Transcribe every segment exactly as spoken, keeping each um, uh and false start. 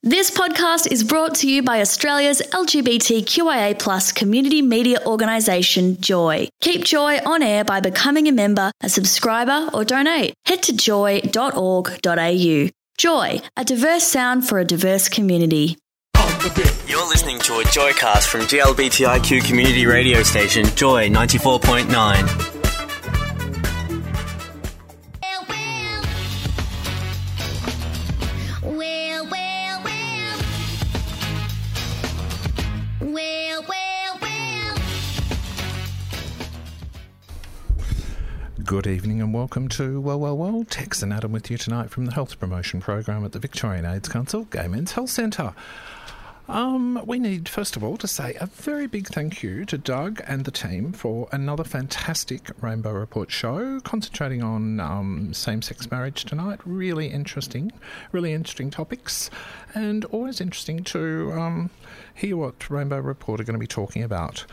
This podcast is brought to you by Australia's L G B T Q I A plus community media organisation, Joy. Keep Joy on air by becoming a member, a subscriber or donate. Head to joy dot org dot a u. Joy, a diverse sound for a diverse community. You're listening to a Joycast from G L B T I Q community radio station, Joy ninety-four point nine. Good evening and welcome to Well, Well, Well. Tex and Adam with you tonight from the Health Promotion Program at the Victorian AIDS Council, Gay Men's Health Centre. Um, we need, first of all, to say a very big thank you to Doug and the team for another fantastic Rainbow Report show, concentrating on um, same-sex marriage tonight. Really interesting, really interesting topics, and always interesting to um, hear what Rainbow Report are going to be talking about.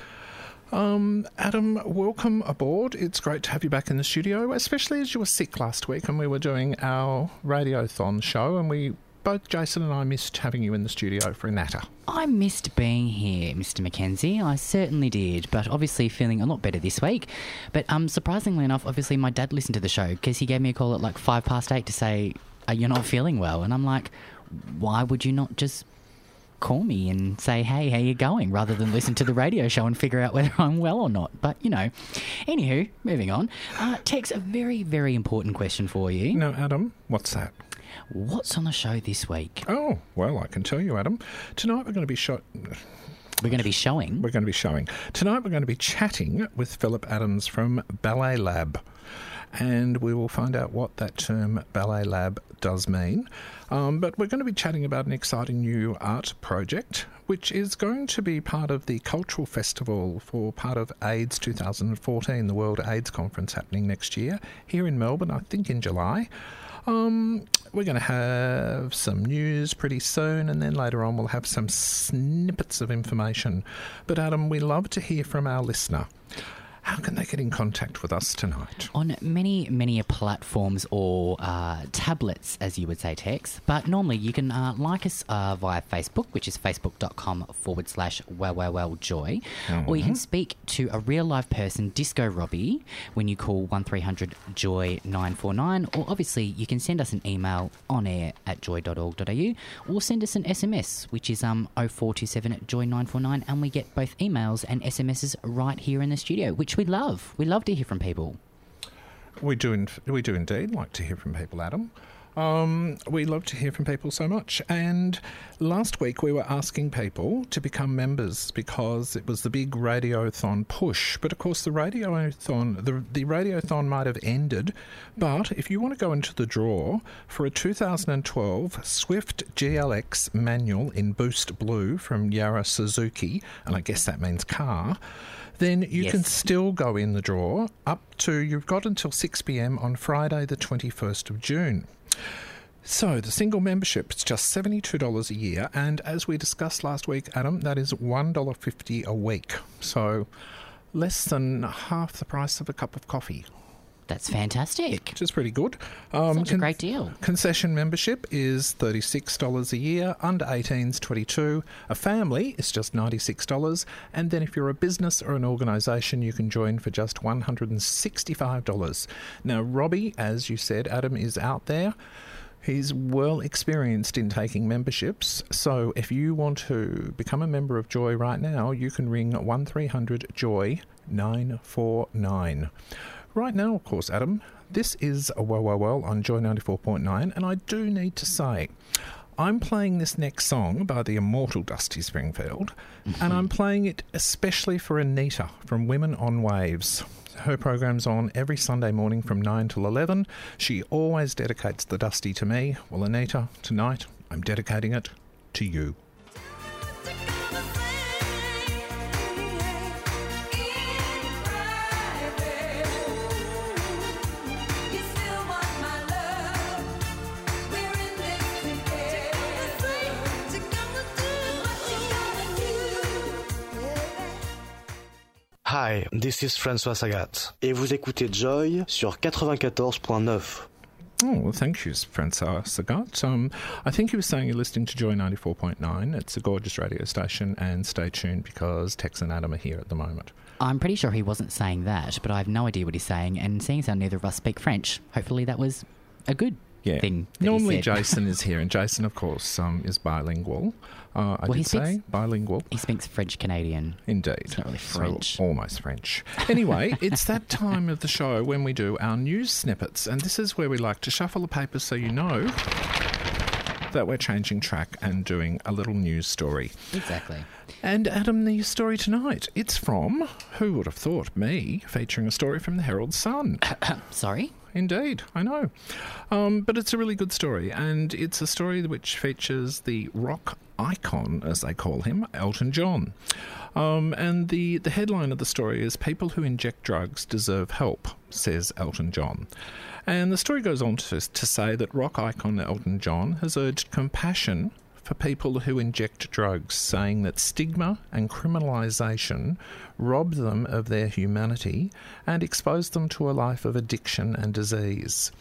Um, Adam, welcome aboard. It's great to have you back in the studio, especially as you were sick last week and we were doing our Radiothon show, and we both, Jason and I, missed having you in the studio for a natter. I missed being here, Mister Mackenzie. I certainly did, but obviously feeling a lot better this week. But um, surprisingly enough, obviously my dad listened to the show because he gave me a call at like five past eight to say, "Are you not feeling well?" And I'm like, why would you not just call me and say, "Hey, how you going?" rather than listen to the radio show and figure out whether I'm well or not. But, you know, anywho, moving on. Uh, Tex, a very, very important question for you. No, Adam, what's that? What's on the show this week? Oh, well, I can tell you, Adam. Tonight we're going to be shot... We're going to be showing? We're going to be showing. Tonight we're going to be chatting with Philip Adams from Ballet Lab. And we will find out what that term Ballet Lab does mean. Um, but we're going to be chatting about an exciting new art project, which is going to be part of the Cultural Festival for part of AIDS twenty fourteen, the World AIDS Conference happening next year, here in Melbourne, I think in July. Um, we're going to have some news pretty soon, and then later on we'll have some snippets of information. But Adam, we love to hear from our listener. How can they get in contact with us tonight? On many, many platforms or uh, tablets, as you would say, Tex. But normally you can uh, like us uh, via Facebook, which is facebook.com forward slash well, well, well, joy. Mm-hmm. Or you can speak to a real live person, Disco Robbie, when you call one three hundred joy nine four nine. Or obviously you can send us an email on air at joy dot org dot a u, or send us an S M S, which is um oh four two seven joy nine four nine, and we get both emails and S M Ses right here in the studio, which we love. We love to hear from people. We do, in, we do indeed like to hear from people, Adam. Um, we love to hear from people so much. And last week we were asking people to become members because it was the big Radiothon push. But of course the Radiothon, the, the Radiothon might have ended. But if you want to go into the draw for a two thousand twelve Swift G L X manual in Boost Blue from Yara Suzuki, and I guess that means car, then you yes. can still go in the draw up to, you've got until six p.m. on Friday the twenty-first of June. So the single membership is just seventy-two dollars a year, and as we discussed last week, Adam, that is one dollar fifty a week. So less than half the price of a cup of coffee. That's fantastic. Which is pretty good. Um, Such a con- great deal. Concession membership is thirty-six dollars a year. Under eighteens, twenty-two dollars. A family is just ninety-six dollars. And then if you're a business or an organisation, you can join for just one hundred sixty-five dollars. Now, Robbie, as you said, Adam, is out there. He's well experienced in taking memberships. So if you want to become a member of Joy right now, you can ring one three hundred joy nine four nine. Right now, of course, Adam, this is a Well, Well, Well on Joy ninety-four point nine, and I do need to say, I'm playing this next song by the immortal Dusty Springfield, mm-hmm. and I'm playing it especially for Anita from Women on Waves. Her program's on every Sunday morning from nine till eleven. She always dedicates the Dusty to me. Well, Anita, tonight I'm dedicating it to you. Hi, this is François Sagat et vous écoutez Joy sur quatre-vingt-quatorze point neuf. Oh, well, thank you, Francois Sagat. Um, I think you were saying you're listening to Joy ninety-four point nine. It's a gorgeous radio station, and stay tuned because Tex and Adam are here at the moment. I'm pretty sure he wasn't saying that, but I have no idea what he's saying, and seeing as how neither of us speak French, hopefully that was a good Yeah. thing that Normally he said. Jason is here, and Jason, of course, um, is bilingual. Uh, I Well, he did speaks- say bilingual. He speaks French-Canadian. Indeed. It's not really So, French. almost French. Anyway, it's that time of the show when we do our news snippets, and this is where we like to shuffle the papers so you know that we're changing track and doing a little news story. Exactly. And Adam, the story tonight, it's from, who would have thought, me, featuring a story from the Herald Sun. Sorry? Indeed, I know. Um, but it's a really good story, and it's a story which features the rock icon, as they call him, Elton John. Um, and the, the headline of the story is "People who inject drugs deserve help," says Elton John. And the story goes on to, to say that rock icon Elton John has urged compassion for people who inject drugs, saying that stigma and criminalisation rob them of their humanity and expose them to a life of addiction and disease.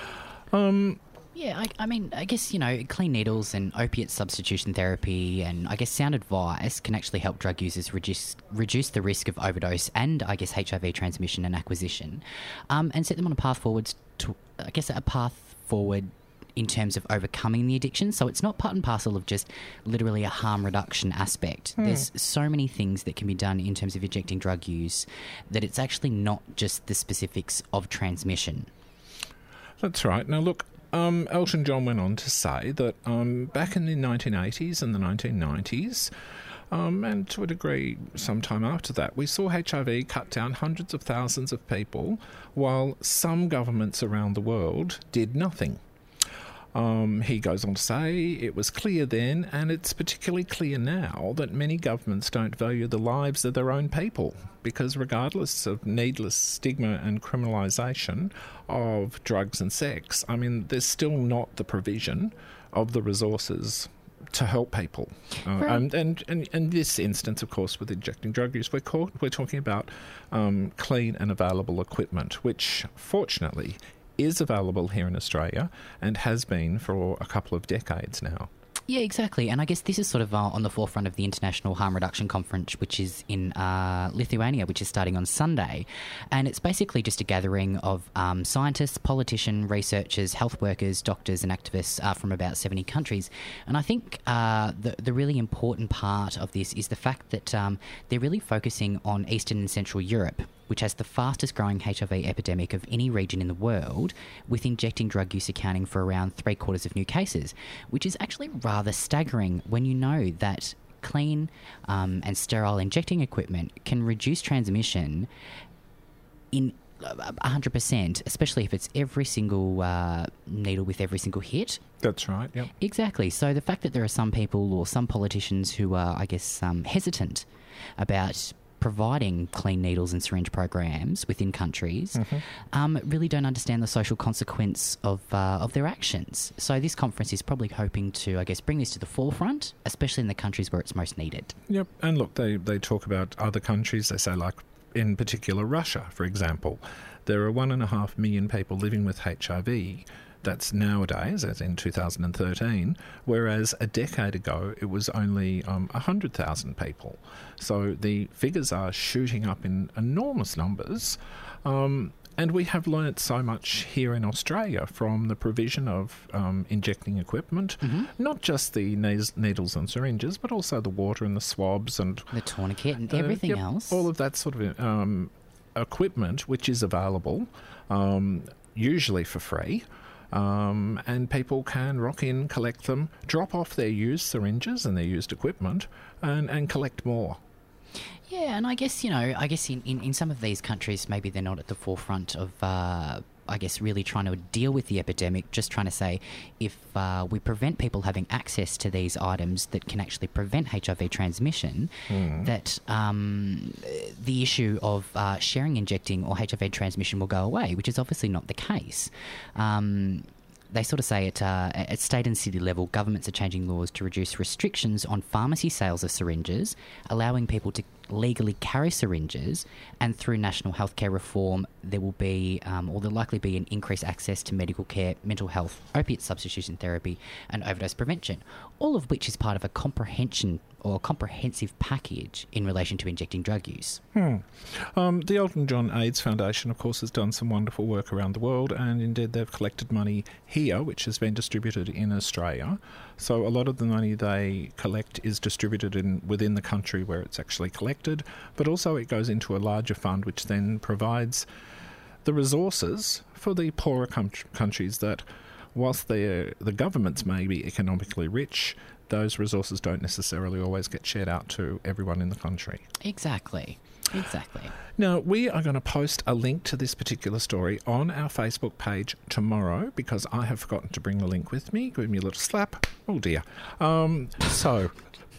Um, Yeah, I, I mean, I guess, you know, clean needles and opiate substitution therapy and I guess sound advice can actually help drug users reduce reduce the risk of overdose and, I guess, H I V transmission and acquisition, um, and set them on a path forward to, I guess, a path forward in terms of overcoming the addiction. So it's not part and parcel of just literally a harm reduction aspect. Hmm. There's so many things that can be done in terms of injecting drug use that it's actually not just the specifics of transmission. That's right. Now, look, um, Elton John went on to say that um, back in the nineteen eighties and the nineteen nineties, um, and to a degree sometime after that, we saw H I V cut down hundreds of thousands of people while some governments around the world did nothing. Um, he goes on to say, it was clear then, and it's particularly clear now, that many governments don't value the lives of their own people, because regardless of needless stigma and criminalisation of drugs and sex, I mean, there's still not the provision of the resources to help people. Uh, Right. and, and, and in this instance, of course, with injecting drug use, we're, call, we're talking about um, clean and available equipment, which, fortunately, is available here in Australia and has been for a couple of decades now. Yeah, exactly. And I guess this is sort of uh, on the forefront of the International Harm Reduction Conference, which is in uh, Lithuania, which is starting on Sunday. And it's basically just a gathering of um, scientists, politicians, researchers, health workers, doctors and activists uh, from about seventy countries. And I think uh, the, the really important part of this is the fact that um, they're really focusing on Eastern and Central Europe, which has the fastest growing H I V epidemic of any region in the world, with injecting drug use accounting for around three quarters of new cases, which is actually rather staggering when you know that clean um, and sterile injecting equipment can reduce transmission in one hundred percent, especially if it's every single uh, needle with every single hit. That's right, yep. Exactly. So the fact that there are some people or some politicians who are, I guess, um, hesitant about providing clean needles and syringe programs within countries Mm-hmm. um, really don't understand the social consequence of uh, of their actions. So this conference is probably hoping to, I guess, bring this to the forefront, especially in the countries where it's most needed. Yep, and look, they, they talk about other countries. They say, like, in particular, Russia, for example. There are one and a half million people living with H I V. That's nowadays, as in two thousand thirteen, whereas a decade ago it was only um, one hundred thousand people. So the figures are shooting up in enormous numbers. Um, and we have learnt so much here in Australia from the provision of um, injecting equipment, Mm-hmm. not just the nes- needles and syringes, but also the water and the swabs and The tourniquet and the- everything yep, else. all of that sort of um, equipment, which is available, um, usually for free. Um, and people can rock in, collect them, drop off their used syringes and their used equipment, and, and collect more. Yeah, and I guess, you know, I guess in, in, in some of these countries, maybe they're not at the forefront of, uh, I guess, really trying to deal with the epidemic, just trying to say if uh, we prevent people having access to these items that can actually prevent H I V transmission, Mm. that um, the issue of uh, sharing, injecting or H I V transmission will go away, which is obviously not the case. Um they sort of say at, uh, at state and city level, governments are changing laws to reduce restrictions on pharmacy sales of syringes, allowing people to legally carry syringes, and through national healthcare reform, there will be, um, or there'll likely be, an increased access to medical care, mental health, opiate substitution therapy, and overdose prevention, all of which is part of a comprehension or comprehensive package in relation to injecting drug use. Hmm. Um, the Elton John AIDS Foundation, of course, has done some wonderful work around the world, and indeed they've collected money here, which has been distributed in Australia. So a lot of the money they collect is distributed in within the country where it's actually collected, but also it goes into a larger fund which then provides the resources for the poorer com- countries that, whilst the governments may be economically rich, those resources don't necessarily always get shared out to everyone in the country. Exactly. Exactly. Now, we are going to post a link to this particular story on our Facebook page tomorrow because I have forgotten to bring the link with me. Give me a little slap. Oh, dear. Um, so...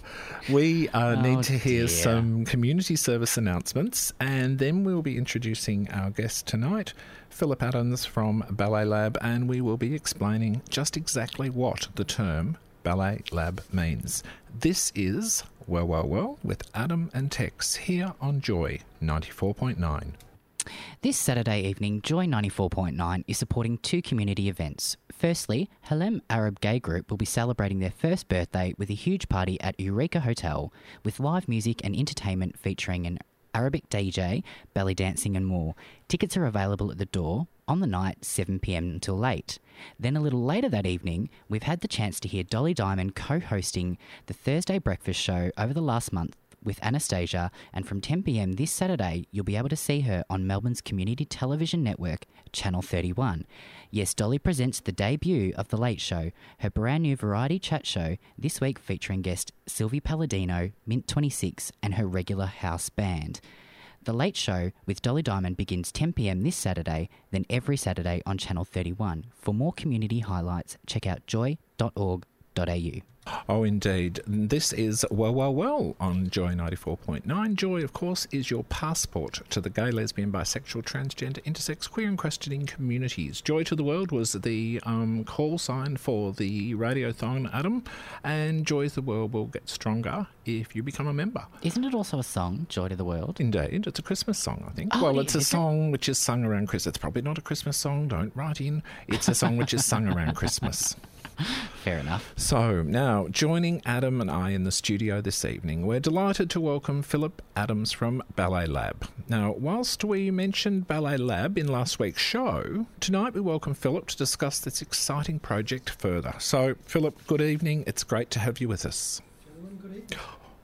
We uh, oh need to hear dear. some community service announcements, and then we'll be introducing our guest tonight, Philip Adams from Ballet Lab, and we will be explaining just exactly what the term Ballet Lab means. This is Well, Well, Well with Adam and Tex here on Joy ninety-four point nine. This Saturday evening, Joy ninety-four point nine is supporting two community events. Firstly, Halem Arab Gay Group will be celebrating their first birthday with a huge party at Eureka Hotel with live music and entertainment featuring an Arabic D J, belly dancing and more. Tickets are available at the door on the night, seven p.m. until late. Then a little later that evening, we've had the chance to hear Dolly Diamond co-hosting the Thursday breakfast show over the last month with Anastasia, and from ten p.m. this Saturday, you'll be able to see her on Melbourne's community television network, Channel thirty-one. Yes, Dolly presents the debut of The Late Show, her brand new variety chat show, this week featuring guest Sylvie Palladino, Mint twenty-six, and her regular house band. The Late Show with Dolly Diamond begins ten p.m. this Saturday, then every Saturday on Channel thirty-one. For more community highlights, check out joy dot org dot a u. Oh, indeed. This is Well, Well, Well on Joy ninety-four point nine. Joy, of course, is your passport to the gay, lesbian, bisexual, transgender, intersex, queer and questioning communities. Joy to the World was the um, call sign for the radiothon, Adam, and Joy to the World will get stronger if you become a member. Isn't it also a song, Joy to the World? Indeed. It's a Christmas song, I think. Oh, well, yeah, it's a song it? which is sung around Christmas. It's probably not a Christmas song. Don't write in. It's a song which is sung around Christmas. Fair enough. So, now, joining Adam and I in the studio this evening, we're delighted to welcome Philip Adams from Ballet Lab. Now, whilst we mentioned Ballet Lab in last week's show, tonight we welcome Philip to discuss this exciting project further. So, Philip, good evening. It's great to have you with us. Gentlemen, good evening.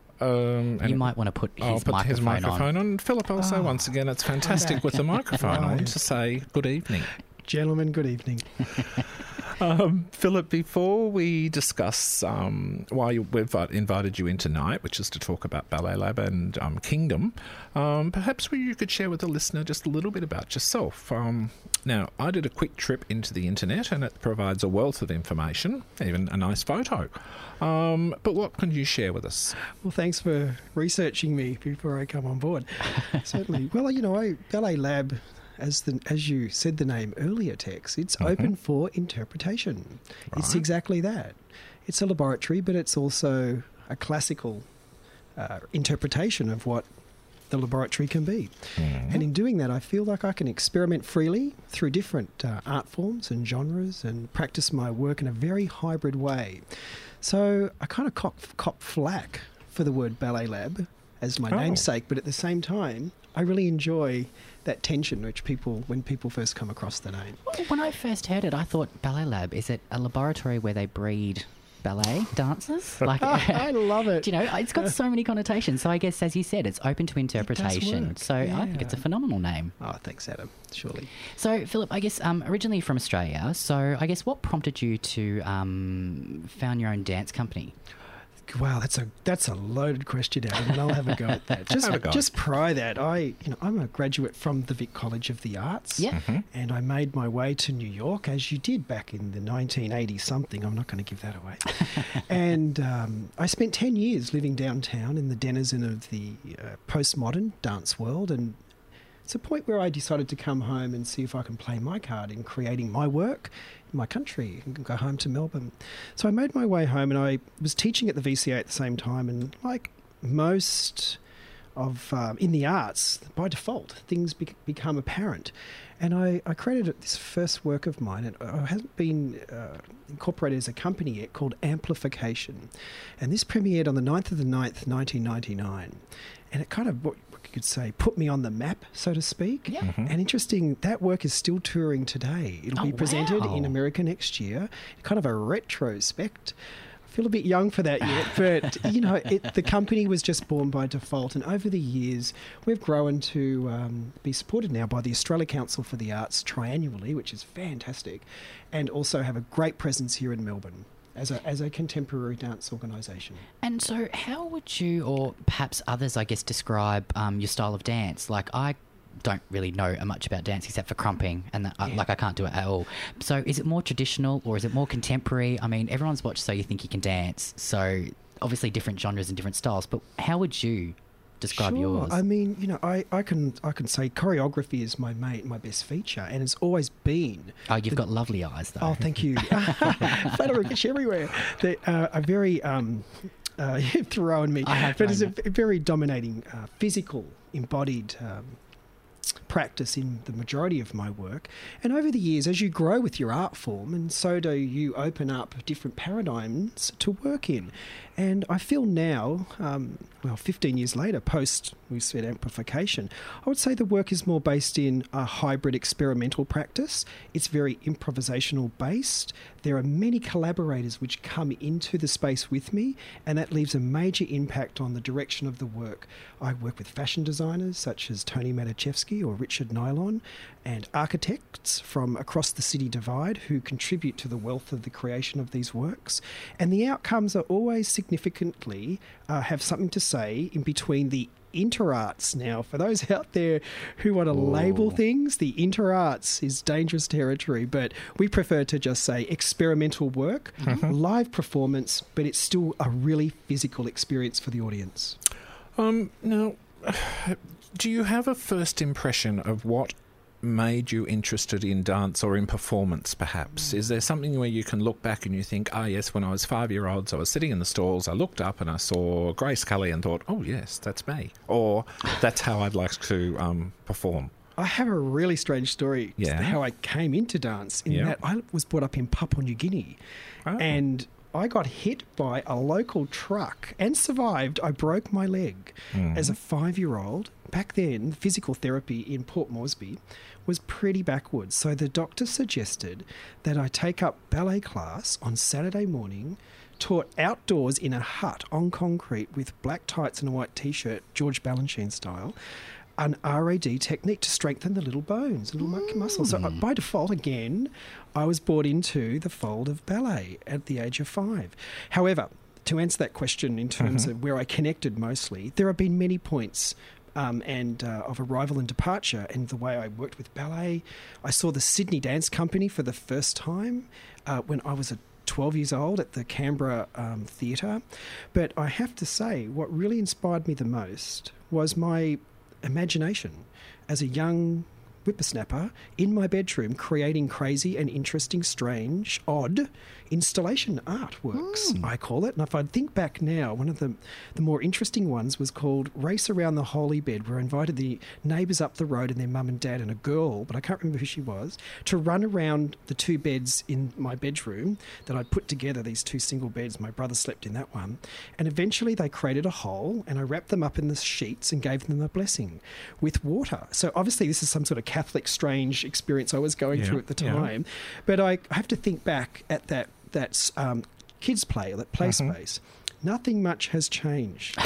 Um, and you might want to put his I'll put microphone, his microphone on. on. Philip, I'll say once again, it's fantastic with the microphone Right. on to say good evening. Gentlemen, good evening. Um, Philip, before we discuss um, why you, we've invited you in tonight, which is to talk about Ballet Lab and um, Kingdom, um, perhaps you could share with the listener just a little bit about yourself. Um, now, I did a quick trip into the internet and it provides a wealth of information, even a nice photo. Um, but what can you share with us? Well, thanks for researching me before I come on board. Certainly. Well, you know, I, Ballet Lab, as the as you said the name earlier, Tex, it's Mm-hmm. open for interpretation. It's Right. exactly that. It's a laboratory, but it's also a classical uh, interpretation of what the laboratory can be. Mm-hmm. And in doing that, I feel like I can experiment freely through different uh, art forms and genres and practice my work in a very hybrid way. So I kind of cop, cop flack for the word Ballet Lab as my Oh. namesake, but at the same time, I really enjoy that tension which people, when people first come across the name. When I first heard it, I thought Ballet Lab, is it a laboratory where they breed ballet dancers? Like, I love it. you know, it's got so many connotations. So I guess, as you said, it's open to interpretation. work, So I think yeah. it's a phenomenal name. Oh, thanks, Adam. Surely. So, Philip, I guess um, originally from Australia. So I guess what prompted you to um, found your own dance company? Wow, that's a that's a loaded question, Adam, and I'll have a go at that. Just Have a go. just prior that, I you know I'm a graduate from the Vic College of the Arts. Yeah. And I made my way to New York, as you did back in the nineteen eighty something. I'm not going to give that away. And um, I spent ten years living downtown in the denizen of the uh, postmodern dance world, and it's a point where I decided to come home and see if I can play my card in creating my work in my country and go home to Melbourne. So I made my way home, and I was teaching at the V C A at the same time, and like most of um, in the arts, by default, things be- become apparent. And I, I created this first work of mine, and it hasn't been uh, incorporated as a company yet, called Amplification. And this premiered on the ninth of the ninth, nineteen ninety-nine. And it kind of, what you could say, put me on the map, so to speak. Yeah. Mm-hmm. And interesting, that work is still touring today. It'll Oh, be presented wow. in America next year, kind of a retrospect. I feel a bit young for that yet, but, you know, it, the company was just born by default. And over the years, we've grown to um, be supported now by the Australia Council for the Arts triannually, which is fantastic, and also have a great presence here in Melbourne as a, as a contemporary dance organisation. And so how would you, or perhaps others, I guess, describe um, your style of dance? Like, I don't really know much about dance except for crumping, and that, uh, Yeah. like I can't do it at all. So is it more traditional or is it more contemporary? I mean, everyone's watched So You Think You Can Dance, so obviously different genres and different styles, but how would you describe Sure. yours? I mean, you know, I, I can I can say choreography is my main, my best feature, and it's always been. Oh, you've got lovely eyes, though. Oh, thank you. Flattery gets everywhere. They uh, are very um, uh, throwing me, I have but it's a known v- very dominating uh, physical, embodied. Um, practice in the majority of my work. And over the years, as you grow with your art form, and so do you open up different paradigms to work in. And I feel now, um, well, fifteen years later, post, we said, amplification, I would say the work is more based in a hybrid experimental practice. It's very improvisational based. There are many collaborators which come into the space with me, and that leaves a major impact on the direction of the work. I work with fashion designers such as Tony Matuszewski or Richard Nylon, and architects from across the city divide who contribute to the wealth of the creation of these works. And the outcomes are always significantly uh, have something to say in between the interarts. Now, for those out there who want to Ooh. label things, the interarts is dangerous territory, but we prefer to just say experimental work, live performance, but it's still a really physical experience for the audience. Um, now, do you have a first impression of what made you interested in dance or in performance, perhaps? Is there something where you can look back and you think, ah, yes, when I was five-year-olds, I was sitting in the stalls, I looked up and I saw Grace Kelly and thought, oh, yes, that's me. Or that's how I'd like to um, perform. I have a really strange story as Yeah. to how I came into dance, in Yeah. that I was brought up in Papua New Guinea. Oh. And I got hit by a local truck and survived. I broke my leg Mm. as a five-year-old. Back then, physical therapy in Port Moresby was pretty backwards. So the doctor suggested that I take up ballet class on Saturday morning, taught outdoors in a hut on concrete with black tights and a white T-shirt, George Balanchine style, an R A D technique to strengthen the little bones, little mm. muscles. So uh, by default, again, I was brought into the fold of ballet at the age of five. However, to answer that question in terms Mm-hmm. of where I connected mostly, there have been many points um, and uh, of arrival and departure in the way I worked with ballet. I saw the Sydney Dance Company for the first time uh, when I was a twelve years old at the Canberra um, Theatre. But I have to say, what really inspired me the most was my imagination as a young whippersnapper in my bedroom, creating crazy and interesting, strange, odd installation artworks, Mm. I call it. And if I think back now, one of the, the more interesting ones was called Race Around the Holy Bed, where I invited the neighbours up the road and their mum and dad and a girl, but I can't remember who she was, to run around the two beds in my bedroom that I'd put together, these two single beds. My brother slept in that one. And eventually they created a hole, and I wrapped them up in the sheets and gave them a blessing with water. So obviously this is some sort of Catholic strange experience I was going Yeah, through at the yeah. time. But I have to think back at that that um, kids play, that play Mhm. space. Nothing much has changed.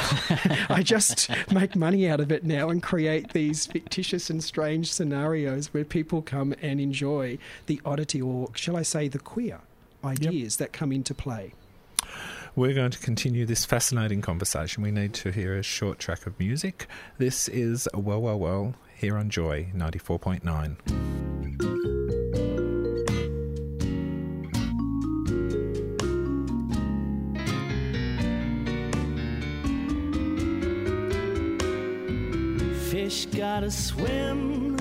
I just make money out of it now and create these fictitious and strange scenarios where people come and enjoy the oddity, or shall I say the queer ideas that come into play. We're going to continue this fascinating conversation. We need to hear a short track of music. This is Well, Well, Well here on Joy ninety-four point nine. Fish gotta swim,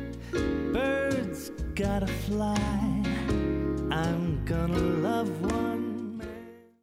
birds gotta fly. I'm gonna love one man.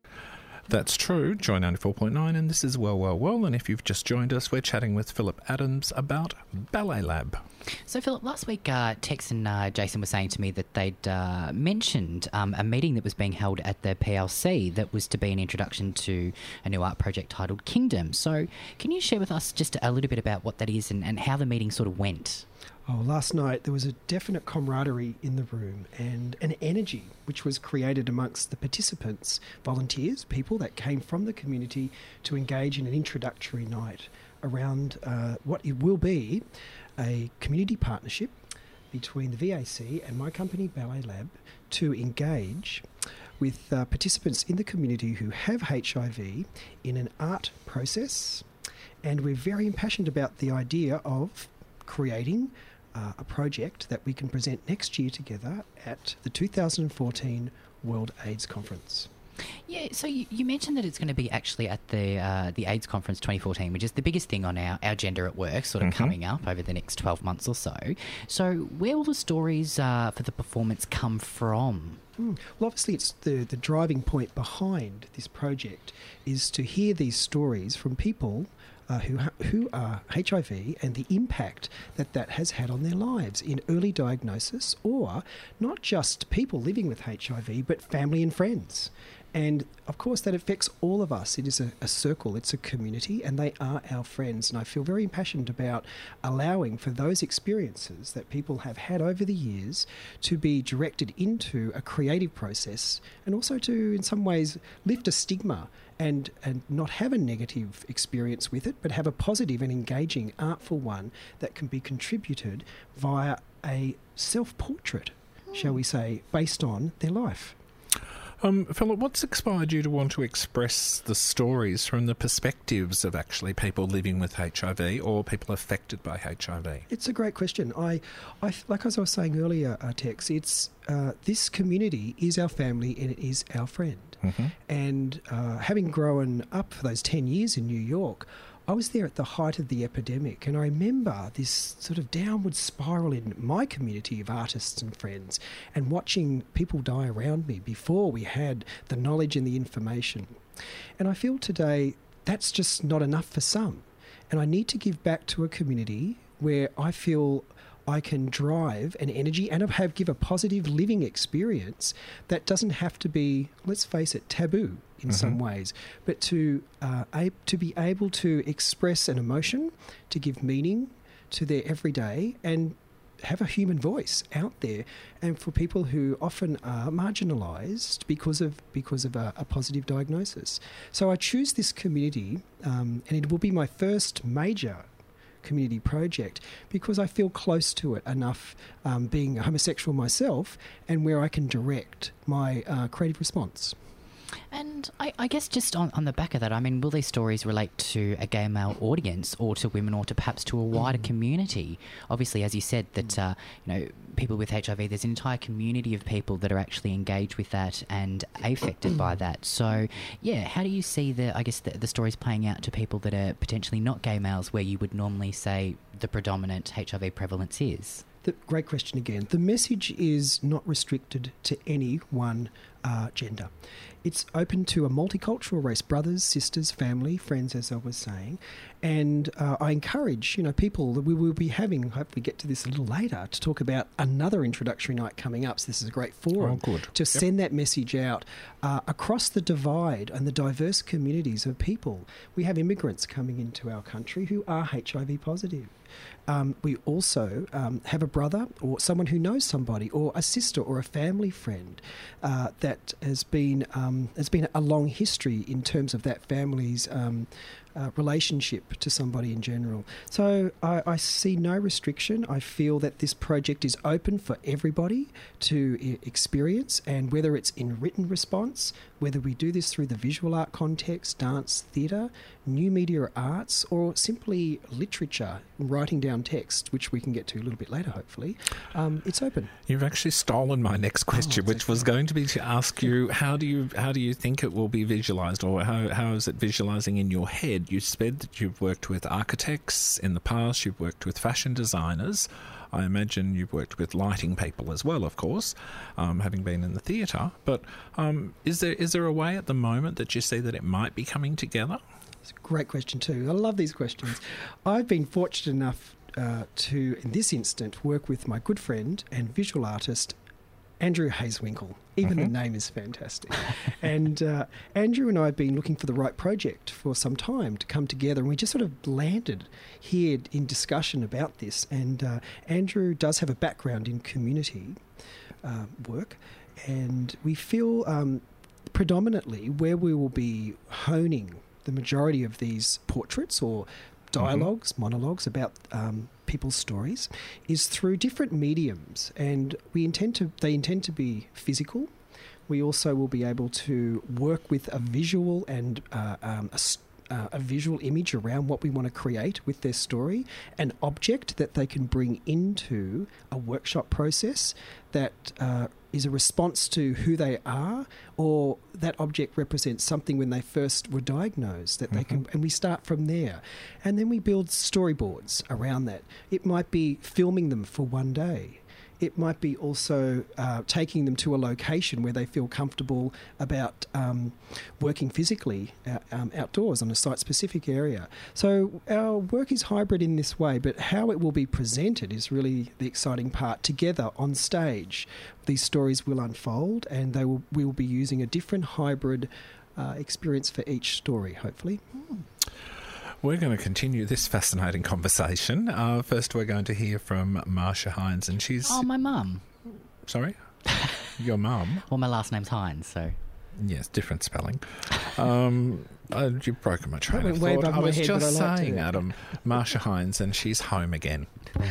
That's true, Joy ninety-four point nine, and this is Well, Well, Well, and if you've just joined us, we're chatting with Philip Adams about Ballet Lab. So, Philip, last week uh, Tex and uh, Jason were saying to me that they'd uh, mentioned um, a meeting that was being held at the P L C that was to be an introduction to a new art project titled Kingdom. So can you share with us just a little bit about what that is and, and how the meeting sort of went? Oh, last night there was a definite camaraderie in the room and an energy which was created amongst the participants, volunteers, people that came from the community to engage in an introductory night around uh, what it will be a community partnership between the V A C and my company Ballet Lab to engage with uh, participants in the community who have H I V in an art process. And we're very impassioned about the idea of creating uh, a project that we can present next year together at the two thousand fourteen World AIDS Conference. Yeah, so you, you mentioned that it's going to be actually at the uh, the AIDS Conference twenty fourteen, which is the biggest thing on our, our Gender at Work sort of mm-hmm. coming up over the next twelve months or so. So where will the stories uh, for the performance come from? Mm. Well, obviously it's the, the driving point behind this project is to hear these stories from people Uh, who ha- who are H I V and the impact that that has had on their lives in early diagnosis, or not just people living with H I V, but family and friends. And of course that affects all of us. It is a, a circle, it's a community, and they are our friends. And I feel very impassioned about allowing for those experiences that people have had over the years to be directed into a creative process, and also to, in some ways, lift a stigma and, and not have a negative experience with it, but have a positive and engaging, artful one that can be contributed via a self-portrait, mm. shall we say, based on their life. Um, Philip, what's inspired you to want to express the stories from the perspectives of actually people living with H I V or people affected by H I V? It's a great question. I, I like as I was saying earlier, uh, Tex, it's uh, this community is our family and it is our friend. Mm-hmm. And uh, having grown up for those ten years in New York, I was there at the height of the epidemic, and I remember this sort of downward spiral in my community of artists and friends, and watching people die around me before we had the knowledge and the information. And I feel today that's just not enough for some. And I need to give back to a community where I feel I can drive an energy and have give a positive living experience that doesn't have to be, let's face it, taboo in mm-hmm. some ways, but to uh, a- to be able to express an emotion, to give meaning to their everyday, and have a human voice out there, and for people who often are marginalised because of because of a, a positive diagnosis. So I choose this community, um, and it will be my first major community project because I feel close to it enough, um, being a homosexual myself, and where I can direct my uh, creative response. And I, I guess just on, on the back of that, I mean, will these stories relate to a gay male audience or to women or to perhaps to a wider mm. community? Obviously, as you said, that uh, you know, people with H I V, there's an entire community of people that are actually engaged with that and affected by that. So, yeah, how do you see the, I guess, the, the stories playing out to people that are potentially not gay males where you would normally say the predominant H I V prevalence is? The, great question again. The message is not restricted to any one uh, gender. It's open to a multicultural race, brothers, sisters, family, friends, as I was saying. And uh, I encourage, you know, people that we will be having, hopefully get to this a little later, to talk about another introductory night coming up. So this is a great forum oh, good. to yep. send that message out uh, across the divide and the diverse communities of people. We have immigrants coming into our country who are H I V positive. Um, we also um, have a brother or someone who knows somebody, or a sister or a family friend uh, that has been um, has been a long history in terms of that family's um, uh, relationship to somebody in general. So I, I see no restriction. I feel that this project is open for everybody to I- experience, and whether it's in written response, whether we do this through the visual art context, dance, theatre, new media arts, or simply literature, writing down text, which we can get to a little bit later, hopefully, um, it's open. You've actually stolen my next question, oh, which okay. was going to be to ask you, how do you how do you think it will be visualised, or how how is it visualising in your head? said. You said that you've worked with architects in the past, you've worked with fashion designers. I imagine you've worked with lighting people as well, of course, um, having been in the theatre. But um, is there is there a way at the moment that you see that it might be coming together? It's a great question too. I love these questions. I've been fortunate enough uh, to, in this instant, work with my good friend and visual artist, Andrew Hazewinkle. Even mm-hmm. the name is fantastic. and uh, Andrew and I have been looking for the right project for some time to come together, and we just sort of landed here in discussion about this. And uh, Andrew does have a background in community uh, work, and we feel um, predominantly where we will be honing the majority of these portraits or dialogues, mm-hmm. monologues about um, people's stories is through different mediums, and we intend to they intend to be physical. We also will be able to work with a visual and uh, um, a, uh, a visual image around what we want to create with their story, an object that they can bring into a workshop process that uh, is a response to who they are, or that object represents something when they first were diagnosed that mm-hmm. they can, and we start from there. And then we build storyboards around that. It might be filming them for one day. It might be also uh, taking them to a location where they feel comfortable about um, working physically uh, um, outdoors on a site-specific area. So our work is hybrid in this way, but how it will be presented is really the exciting part. Together on stage, these stories will unfold, and they will we will be using a different hybrid uh, experience for each story, hopefully. Mm. We're going to continue this fascinating conversation. Uh, first, we're going to hear from Marsha Hines, and she's... Oh, my mum. Sorry? Your mum? Well, my last name's Hines, so... Yes, different spelling. Um, uh, you've broken my train of way thought. above I my was head, just but I liked saying, it. Adam, Marsha Hines, and she's home again.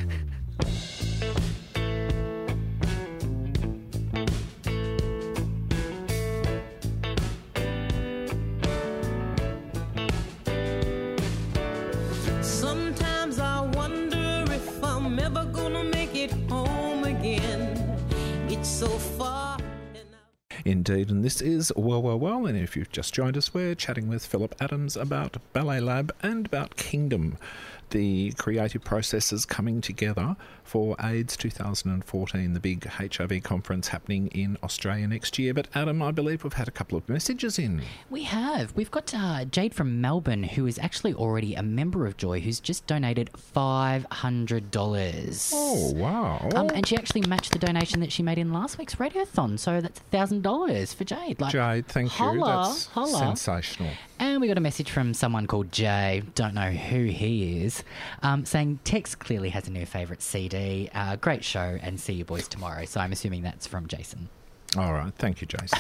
Sometimes I wonder if I'm ever gonna make it home again. It's so far. Indeed, and this is Well, Well, Well, and if you've just joined us, we're chatting with Philip Adams about Ballet Lab and about Kingdom, the creative processes coming together for AIDS two thousand fourteen, the big H I V conference happening in Australia next year. But Adam, I believe we've had a couple of messages in. We have. We've got uh, Jade from Melbourne, who is actually already a member of Joy, who's just donated five hundred dollars. Oh, wow. Um, and she actually matched the donation that she made in last week's Radiothon, so that's one thousand dollars for Jade. Like, Jade, thank holla, you. That's holla. sensational. And we got a message from someone called Jay, don't know who he is, um, saying Tex clearly has a new favourite C D. Uh, great show, and see you boys tomorrow. So I'm assuming that's from Jason. All right. Thank you, Jason.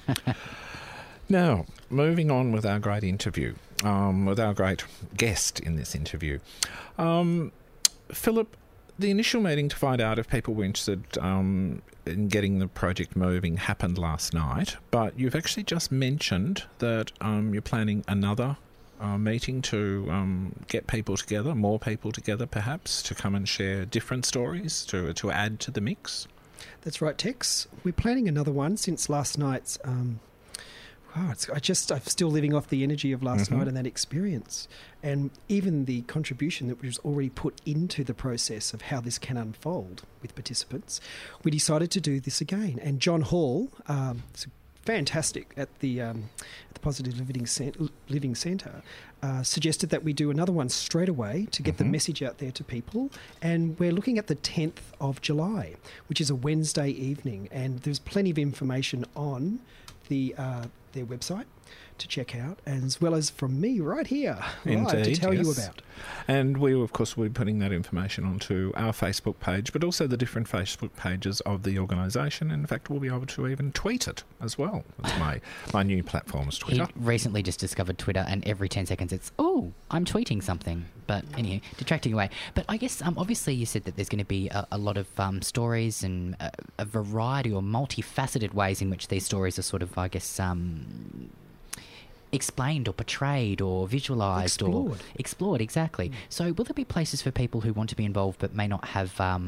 Now, moving on with our great interview, um, with our great guest in this interview. Um, Philip, the initial meeting to find out if people were interested um, in getting the project moving happened last night, but you've actually just mentioned that um, you're planning another uh, meeting to um, get people together, more people together perhaps, to come and share different stories, to to add to the mix. That's right, Tex. We're planning another one since last night's... Um, oh, it's, I just, I'm still living off the energy of last Mm-hmm. night and that experience. And even the contribution that was already put into the process of how this can unfold with participants. We decided to do this again. And John Hall, um, it's fantastic at the, um, at the Positive Living, Cent- Living Centre, uh, suggested that we do another one straight away to get Mm-hmm. the message out there to people. And we're looking at the tenth of July, which is a Wednesday evening. And there's plenty of information on the uh, their website to check out, as well as from me right here live to Indeed, tell you yes. about. And we, of course, will be putting that information onto our Facebook page, but also the different Facebook pages of the organisation. In fact, we'll be able to even tweet it as well. That's my, my new platform is Twitter. He recently just discovered Twitter, and every ten seconds it's, oh, I'm tweeting something. But anyway, detracting away. But I guess, um, obviously, you said that there's going to be a, a lot of um, stories and a, a variety or multifaceted ways in which these stories are sort of, I guess, um, explained or portrayed or visualised or Explored. explored, exactly. So will there be places for people who want to be involved but may not have um,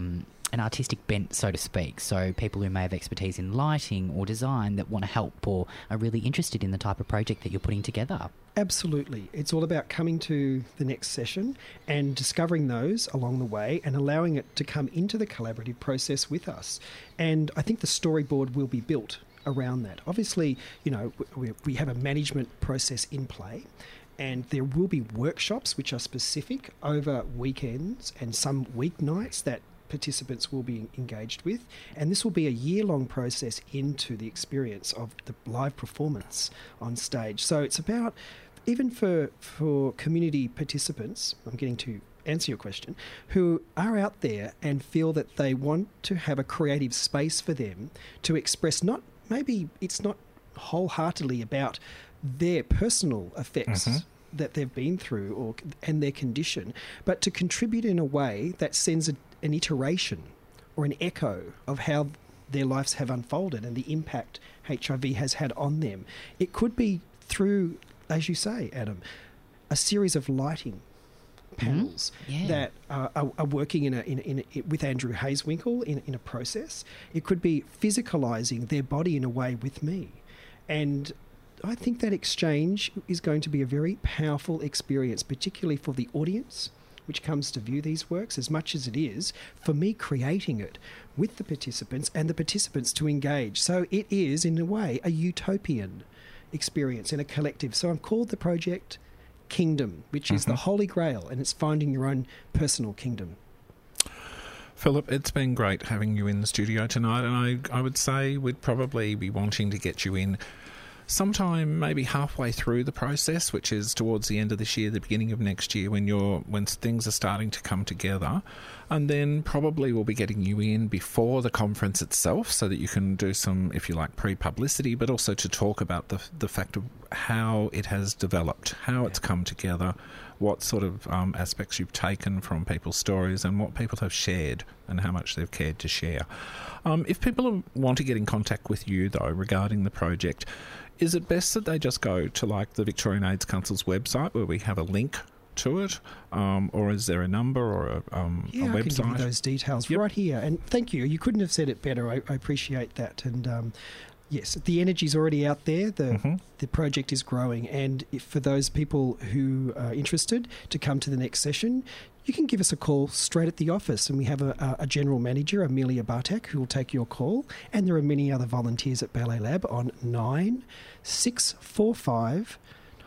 an artistic bent, so to speak. So people who may have expertise in lighting or design that want to help or are really interested in the type of project that you're putting together. Absolutely. It's all about coming to the next session and discovering those along the way and allowing it to come into the collaborative process with us. And I think the storyboard will be built around that. Obviously, you know, we, we have a management process in play, and there will be workshops which are specific over weekends and some weeknights that participants will be engaged with, and this will be a year-long process into the experience of the live performance on stage. So it's about, even for for community participants, I'm getting to answer your question, who are out there and feel that they want to have a creative space for them to express, not maybe it's not wholeheartedly about their personal effects mm-hmm. that they've been through or and their condition, but to contribute in a way that sends a, an iteration or an echo of how their lives have unfolded and the impact H I V has had on them. It could be through, as you say, Adam, a series of lighting panels mm-hmm. yeah. that uh, are, are working in a, in, in a, with Andrew Hazewinkle in, in a process. It could be physicalising their body in a way with me. And I think that exchange is going to be a very powerful experience, particularly for the audience which comes to view these works, as much as it is for me creating it with the participants and the participants to engage. So it is, in a way, a utopian experience in a collective. So I'm called the project Kingdom, which mm-hmm. is the Holy Grail, and it's finding your own personal kingdom. Philip, it's been great having you in the studio tonight, and I, I would say we'd probably be wanting to get you in sometime maybe halfway through the process, which is towards the end of this year, the beginning of next year, when you're when things are starting to come together. And then probably we'll be getting you in before the conference itself so that you can do some, if you like, pre-publicity, but also to talk about the the fact of how it has developed, how it's come together, what sort of um, aspects you've taken from people's stories and what people have shared and how much they've cared to share. Um, if people want to get in contact with you, though, regarding the project, is it best that they just go to, like, the Victorian AIDS Council's website where we have a link to it, um, or is there a number or a, um, yeah, a website? I can give you those details yep. right here. And thank you. You couldn't have said it better. I, I appreciate that. And um, yes, the energy's already out there. The mm-hmm. the project is growing. And if, for those people who are interested to come to the next session, you can give us a call straight at the office, and we have a, a general manager, Amelia Bartak, who will take your call. And there are many other volunteers at Ballet Lab on nine six four five.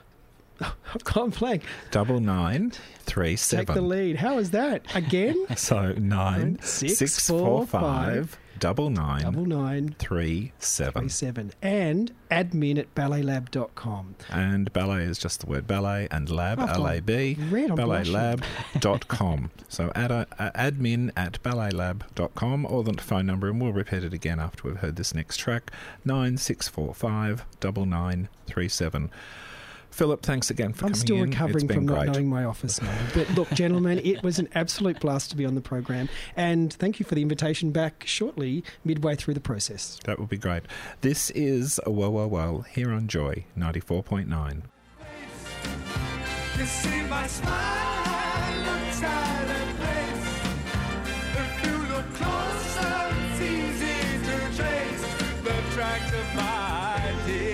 I've gone blank. Double nine three seven. Take the lead. How is that? Again? So nine six, six four five double nine double nine three seven three seven and admin at ballet lab dot com. And ballet is just the word ballet, and lab oh, L A B ballet lab dot com. So add a, a admin at ballet lab dot com, or the phone number, and we'll repeat it again after we've heard this next track, nine six four five double nine three seven. Philip, thanks again for I'm coming still in. recovering it's been from great. not knowing my office name. But look, gentlemen, it was an absolute blast to be on the program. And thank you for the invitation back shortly, midway through the process. That would be great. This is Well, Well, Well, here on Joy ninety-four point nine. You see my smile inside a place. If you look closer, it's easy to trace the tracks of my tears.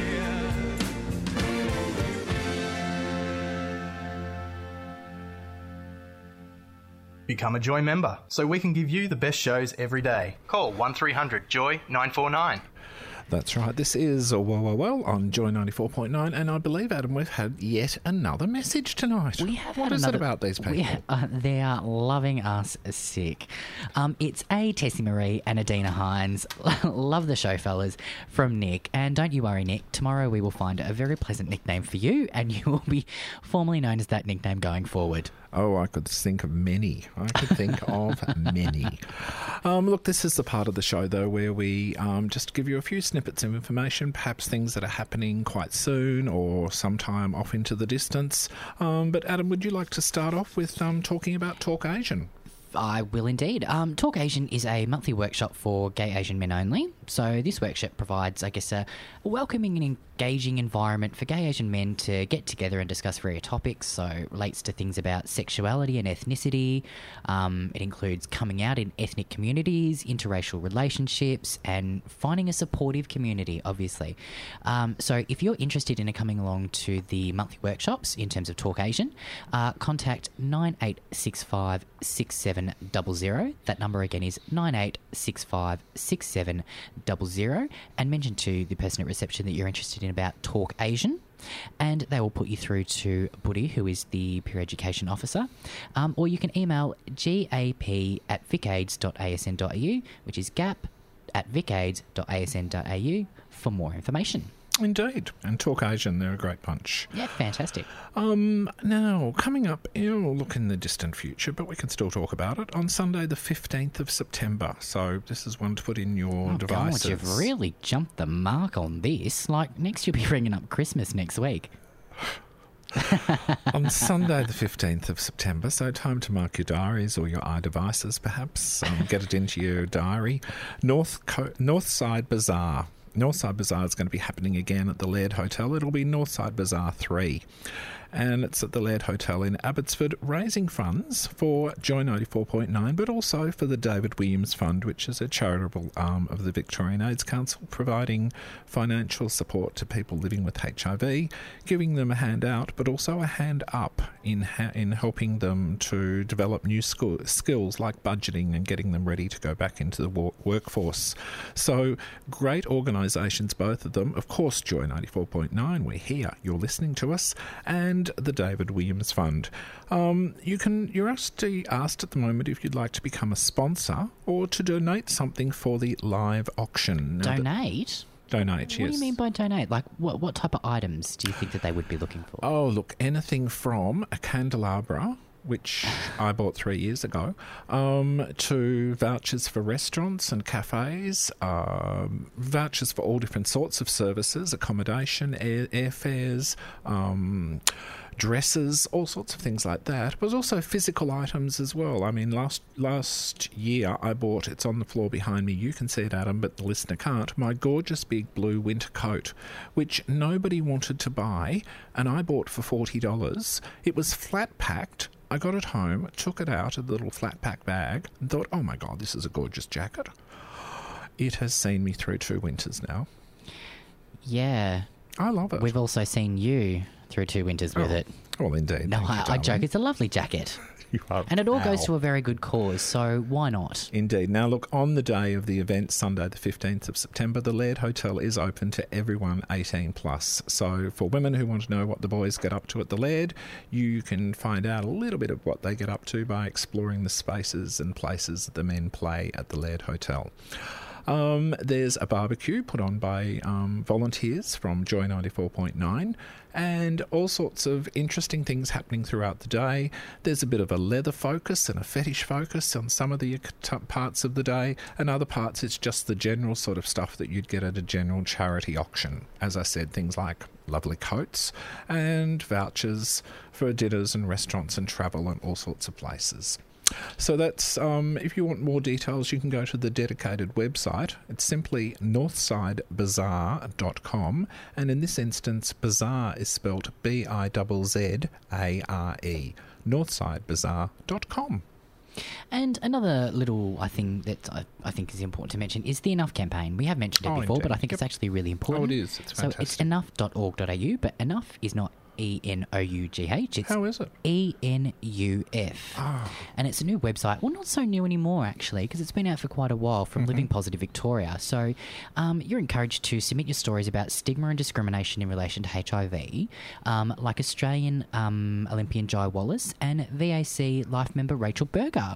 Become a Joy member so we can give you the best shows every day. Call one three hundred joy nine four nine. That's right. This is Well, Well, Well on Joy ninety-four point nine, and I believe, Adam, we've had yet another message tonight. We have what had is another, it about these people? We, uh, they are loving us sick. Um, it's a Tessie Marie and Adina Hines. Love the show, fellas, from Nick. And don't you worry, Nick. Tomorrow we will find a very pleasant nickname for you, and you will be formally known as that nickname going forward. Oh, I could think of many. I could think of many. Um, look, this is the part of the show, though, where we um, just give you a few snippets of information, perhaps things that are happening quite soon or sometime off into the distance. Um, but, Adam, would you like to start off with um, talking about Talk Asian? I will indeed. Um, Talk Asian is a monthly workshop for gay Asian men only. So this workshop provides, I guess, a welcoming and engaging environment for gay Asian men to get together and discuss various topics. So it relates to things about sexuality and ethnicity. Um, it includes coming out in ethnic communities, interracial relationships, and finding a supportive community, obviously. Um, so if you're interested in coming along to the monthly workshops in terms of Talk Asian, uh, contact nine eight six five six seven zero zero. That number again is nine eight six five six seven zero zero, and mention to the person at reception that you're interested in about Talk Asian, and they will put you through to Buddy, who is the peer education officer. Um, or you can email gap at vicaids dot a s n dot a u, which is gap at vicaids dot a s n dot a u for more information. Indeed. And Talk Asian, they're a great bunch. Yeah, fantastic. Um, now, coming up, it'll look in the distant future, but we can still talk about it, on Sunday the fifteenth of September. So this is one to put in your Oh, devices. God, you've really jumped the mark on this. Like, next you'll be ringing up Christmas next week. On Sunday the fifteenth of September, so time to mark your diaries or your iDevices perhaps. Um, get it into your diary. North Co- Northside Bazaar. Northside Bazaar is going to be happening again at the Laird Hotel. It'll be Northside Bazaar three. And it's at the Laird Hotel in Abbotsford, raising funds for Joy ninety-four point nine, but also for the David Williams Fund, which is a charitable arm of the Victorian AIDS Council, providing financial support to people living with H I V, giving them a hand out, but also a hand up in ha- in helping them to develop new school- skills like budgeting and getting them ready to go back into the wo- workforce. So great organisations, both of them. Of course, Joy ninety-four point nine, we're here, you're listening to us, and the David Williams Fund. Um, you can, you're actually asked at the moment if you'd like to become a sponsor or to donate something for the live auction. Now, Donate? The, donate, What yes. do you mean by donate? Like, what what type of items do you think that they would be looking for? Oh, look, anything from a candelabra, which I bought three years ago, um, to vouchers for restaurants and cafes, um, vouchers for all different sorts of services, accommodation, air, airfares, um, dresses, all sorts of things like that, but also physical items as well. I mean, last last year I bought, it's on the floor behind me, you can see it, Adam, but the listener can't, my gorgeous big blue winter coat, which nobody wanted to buy, and I bought for forty dollars. It was flat packed. I got it home, took it out of the little flat pack bag, and thought, oh my God, this is a gorgeous jacket. It has seen me through two winters now. Yeah. I love it. We've also seen you through two winters with Oh, it. Well, indeed. No, Thank you, I, I darling. joke. It's a lovely jacket. You are- And it all goes Ow. to a very good cause, so why not? Indeed. Now, look, on the day of the event, Sunday the fifteenth of September, the Laird Hotel is open to everyone eighteen plus. So for women who want to know what the boys get up to at the Laird, you can find out a little bit of what they get up to by exploring the spaces and places that the men play at the Laird Hotel. Um, there's a barbecue put on by um, volunteers from Joy ninety-four point nine, and all sorts of interesting things happening throughout the day. There's a bit of a leather focus and a fetish focus on some of the t- parts of the day, and other parts it's just the general sort of stuff that you'd get at a general charity auction. As I said, things like lovely coats and vouchers for dinners and restaurants and travel and all sorts of places. So that's, um, if you want more details, you can go to the dedicated website. It's simply northside bazaar dot com, and in this instance, bazaar is spelt B I Z Z A R E, northside bazaar dot com. And another little I think that I, I think is important to mention is the Enough campaign. We have mentioned it Oh, before, but I indeed. think Yep. it's actually really important. Oh, it is. It's so it's fantastic. enough dot org dot a u, but Enough is not E N O U G H. It's How is it? E N U F. Ah. And it's a new website. Well, not so new anymore, actually, because it's been out for quite a while from Living Positive Victoria. So um, you're encouraged to submit your stories about stigma and discrimination in relation to H I V, um, like Australian um, Olympian Jai Wallace and V A C Life member Rachel Berger.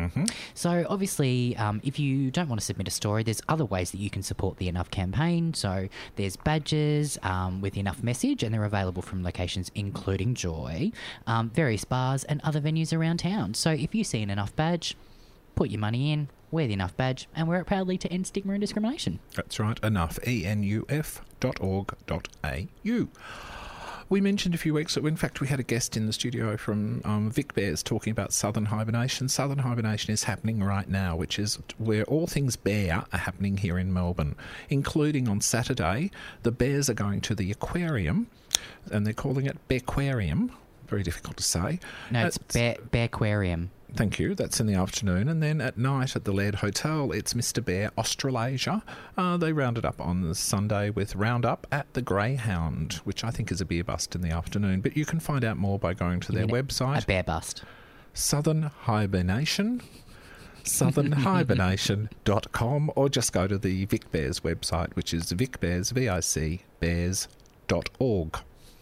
So obviously, um, if you don't want to submit a story, there's other ways that you can support the Enough campaign. So there's badges um, with Enough message, and they're available from locations including Joy, um, various bars and other venues around town. So if you see an Enough badge, put your money in, wear the Enough badge, and wear it proudly to end stigma and discrimination. That's right, enough, E N U F dot org dot A U. We mentioned a few weeks ago, in fact, we had a guest in the studio from um, Vic Bears talking about Southern Hibernation. Southern Hibernation is happening right now, which is where all things bear are happening here in Melbourne, including on Saturday. The bears are going to the aquarium, and they're calling it Bearquarium. Very difficult to say. No, it's Bear, Bearquarium. Thank you. That's in the afternoon. And then at night at the Laird Hotel, it's Mister Bear Australasia. Uh, they rounded up on the Sunday with Roundup at the Greyhound, which I think is a beer bust in the afternoon. But you can find out more by going to You their mean a- website. A bear bust. Southern Hibernation. southern hibernation dot com, or just go to the Vic Bears website, which is Vic Bears, V I C, bears dot org.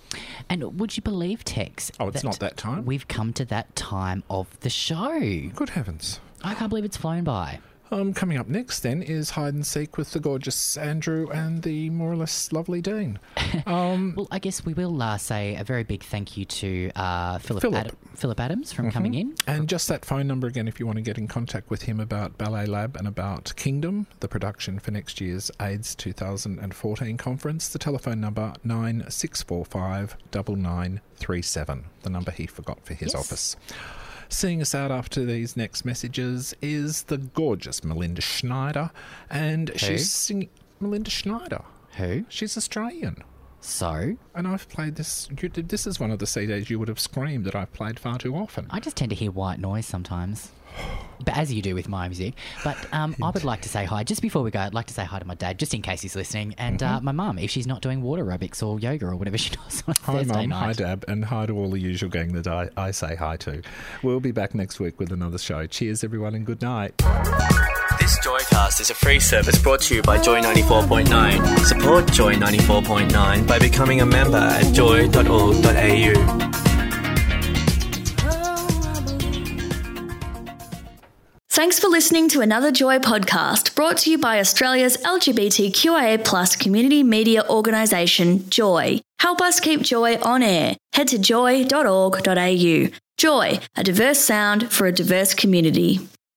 And would you believe, Tex? Oh, it's not that time? We've come to that time of the show. Good heavens. I can't believe it's flown by. Um, coming up next, then, is Hide and Seek with the gorgeous Andrew and the more or less lovely Dean. Um, Well, I guess we will uh, say a very big thank you to uh, Philip, Philip. Ad- Philip Adams from coming in. and just that phone number again if you want to get in contact with him about Ballet Lab and about Kingdom, the production for next year's AIDS two thousand fourteen conference. The telephone number nine six four five nine nine three seven, the number he forgot for his Yes. office. Seeing us out after these next messages is the gorgeous Melinda Schneider, and she's singing... Melinda Schneider. Who? She's Australian. So, And I've played this... You, this is one of the C Ds you would have screamed that I've played far too often. I just tend to hear white noise sometimes. But as you do with my music. But um, I would like to say hi. Just before we go, I'd like to say hi to my dad, just in case he's listening, and uh, my mum, if she's not doing water aerobics or yoga or whatever she does on a Hi, Thursday Mum. Hi, night. Dad. And hi to all the usual gang that I, I say hi to. We'll be back next week with another show. Cheers, everyone, and good night. This Joycast is a free service brought to you by Joy ninety-four point nine. Support Joy ninety-four point nine by becoming a member at joy dot org dot a u. Thanks for listening to another Joy podcast brought to you by Australia's L G B T Q I A plus community media organisation, Joy. Help us keep Joy on air. Head to joy dot org dot a u. Joy, a diverse sound for a diverse community.